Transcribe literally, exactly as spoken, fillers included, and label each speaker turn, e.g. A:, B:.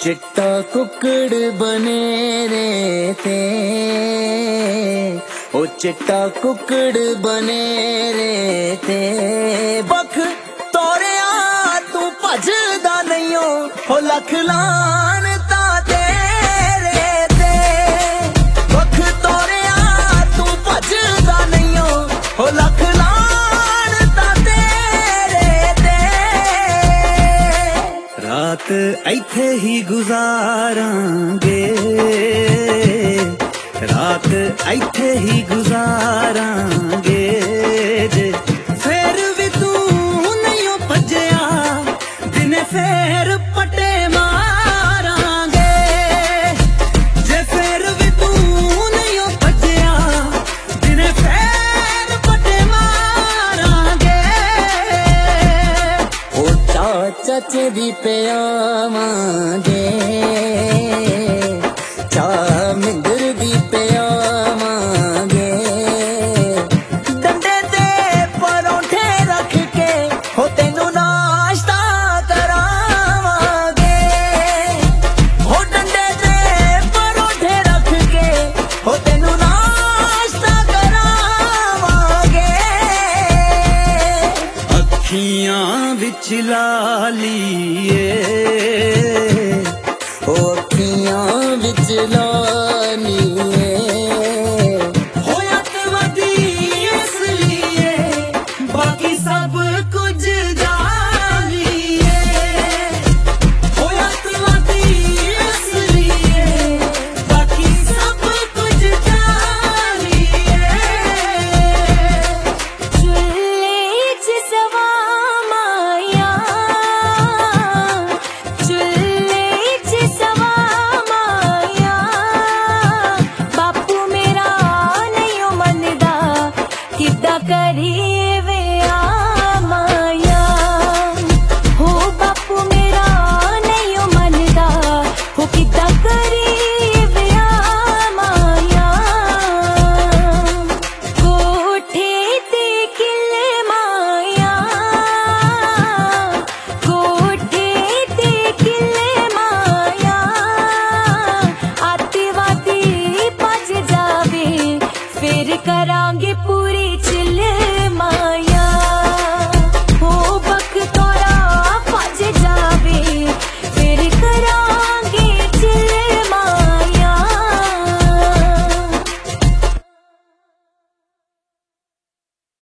A: चिट्टा कुकड़ बनेरे ते ओ चिट्टा कुकड़ बनेरे ते बख तोरिया तू भजदा नहीं हो लख लान ता तेरे ते बख तोरिया तू भजदा नहीं हो लख लान ता तेरे ते रात इत्थे ही गुजारांगे रात इत्थे ही गुजारांगे जे फिर भी तू नहीं भजया दिन फिर पटे मारांगे जे फिर भी तू नहीं भजया दिन फिर पटे मारांगे ओ चाचे दी पियावांगे चा मिंदर दी पियावांगे डंडे ते परौंठे रख के हो तेनू नाश्ता करावांगे हो डंडे ते परौंठे रख के हो तेनू नाश्ता करावांगे अखियां विच लालिए ओ अखियां विच ला